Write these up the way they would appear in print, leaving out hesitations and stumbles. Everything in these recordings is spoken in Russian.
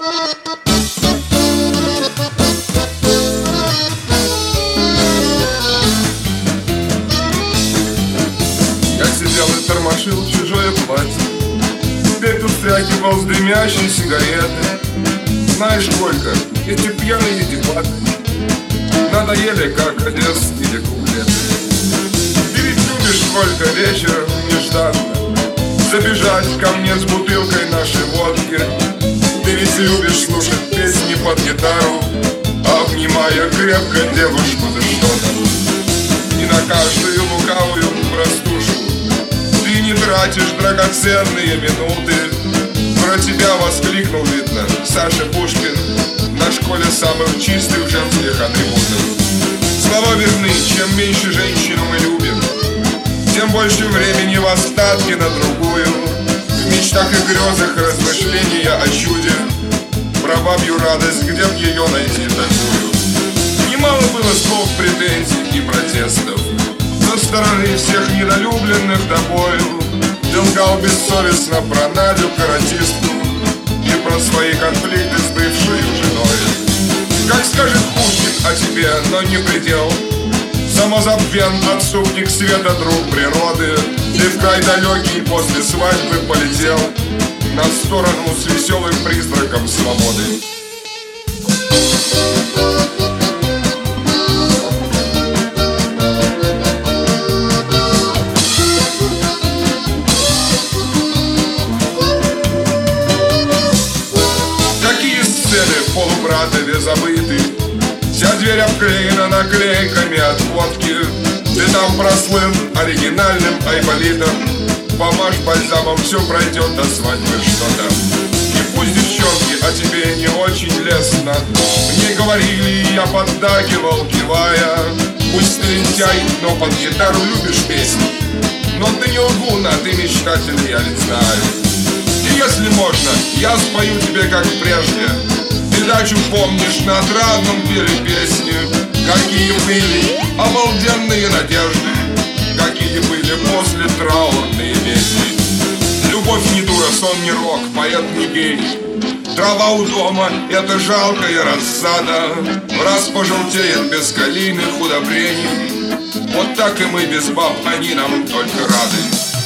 Я сидел и тормошил чужое платье, теперь тут стряхивал с дымящей сигареты. Знаешь, Колька, эти пьяные дебаты надоели, как одесские куплеты. Ты ведь любишь, Колька, вечером нежданно забежать ко мне с бутылкой нашей водки. Ты ведь любишь слушать песни под гитару, обнимая крепко девушку за что-то. И на каждую лукавую простушку ты не тратишь драгоценные минуты. Про тебя воскликнул, видно, Саша Пушкин на школе самых чистых женских атрибутов. Слова верны: чем меньше женщину мы любим, тем больше времени в остатке на другую. В мечтах и грезах размышления о чуде, про бабью радость, где б ее найти такую. Немало было слов претензий и протестов со стороны всех недолюбленных тобою. Ты лгал бессовестно про Надю каратистку и про свои конфликты с бывшей женой. Как скажет Пушкин о тебе, но не предел. Самозабвен, отступник света, друг природы. Ты в край далекий после свадьбы полетел на сторону с веселым призраком свободы. Какие сцены в полубратове забыты, вся дверь обклеена наклейками от водки. Ты там прослыл оригинальным айболитом, помажь бальзамом, все пройдет до свадьбы что-то. И пусть девчонки о тебе не очень лестно мне говорили, я поддакивал, кивая. Пусть ты лентяй, но под гитару любишь песни, но ты не лгун, а ты мечтатель, я ведь знаю. И если можно, я спою тебе как прежде. Передачу помнишь, на отрадном пели песни. Какие были обалденные надежды, какие были после траурные песни. Любовь не дура, сон не рок, поэт не гений. Трава у дома — это жалкая рассада, раз пожелтеет без калийных удобрений. Вот так и мы без баб, они нам только рады.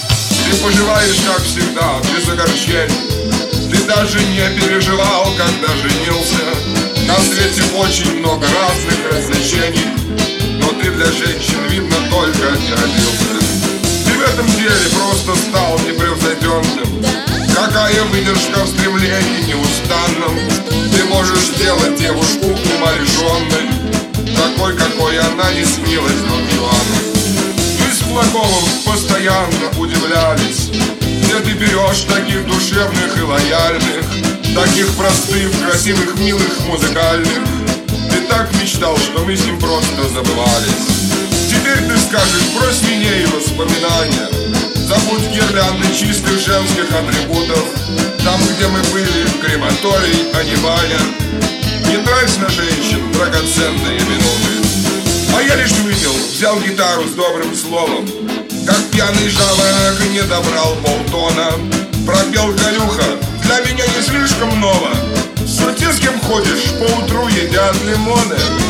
Ты поживаешь, как всегда, без огорчений. Ты даже не переживал, когда женился. На свете очень много разных развлечений, но ты для женщин, видно, только не родился. Ты в этом деле просто стал непревзойденным. Какая выдержка в стремлении неустанном. Ты можешь сделать девушку умалишенной, такой, какой она не снилась Дон Жуану. Мы с Плаковым постоянно удивлялись, где ты берешь таких душевных и лояльных, таких простых, красивых, милых, музыкальных. Ты так мечтал, что мы с ним просто забывались. Теперь ты скажешь: брось меня и воспоминания, забудь гирлянды чистых женских атрибутов. Там, где мы были, крематорий, а не баня. Не трать на женщин драгоценные минуты. А я лишь выпил, взял гитару с добрым словом, как пьяный жаворонок не добрал полтона. Пропел Галюха, для меня не слишком ново. В суете с кем ходишь, поутру едят лимоны.